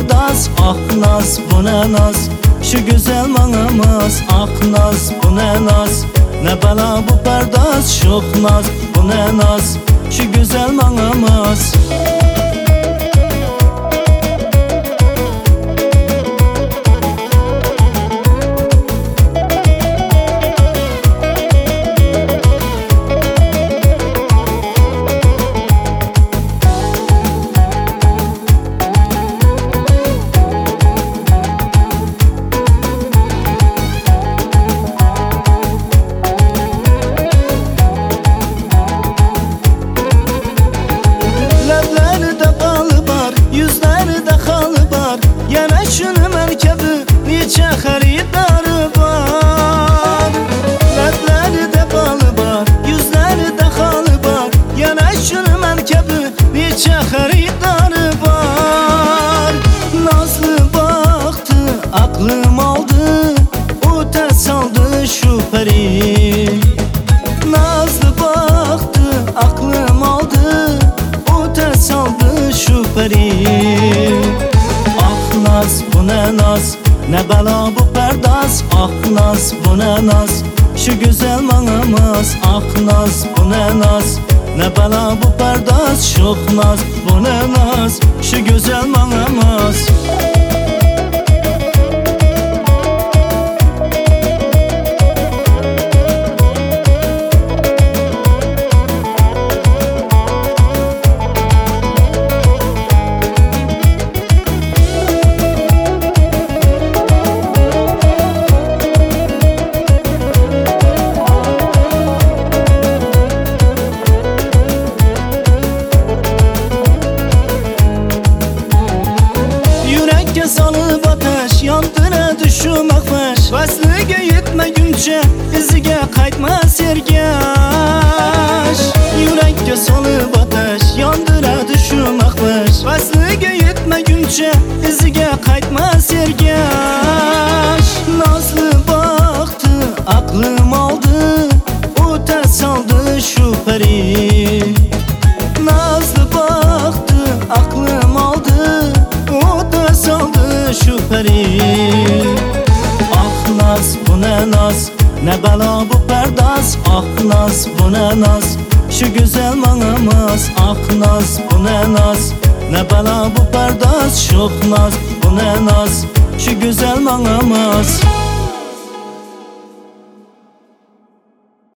perdaz, ah naz bu ne naz. Şu güzel manamız, ah naz bu ne naz. Ne bela bu perdaz, çok naz bu ne naz. Şu güzel manamız. Neçə xəridarı var, ləbləri də balı var, yüzləri də xalı var. Yenə şunu mərkəbi, neçə xəridarı var. Nazlı baxdı, aklım aldı, o təs aldı şu pəri. Nazlı baxdı, aklım aldı, o təs aldı şu pəri. Ah naz bu ne naz. Ne bela bu perdaz, ah naz bu ne naz. Şu güzel manamız, ah naz bu ne naz. Ne bela bu perdaz, çok naz bu ne naz. Şu güzel manamız. Salıp ateş yandıra düşüm akmış. Vaslıga yetmeguncha iziga qaytmas ergash. Yurakka salıp ateş yandıra düşüm akmış. Vaslıga yetmeguncha iziga qaytmas ergash. Nazlı baktı, aklım aldı, o təs aldı şu peri. Nazlı baktı, aklım aldı, o təs aldı şu peri. Ah naz bu ne naz. Ne bela bu perdaz, ah naz bu ne naz. Şu güzel manamız, ah naz bu ne naz. Ne bela bu perdaz, çok naz bu ne naz. Şu güzel manamız.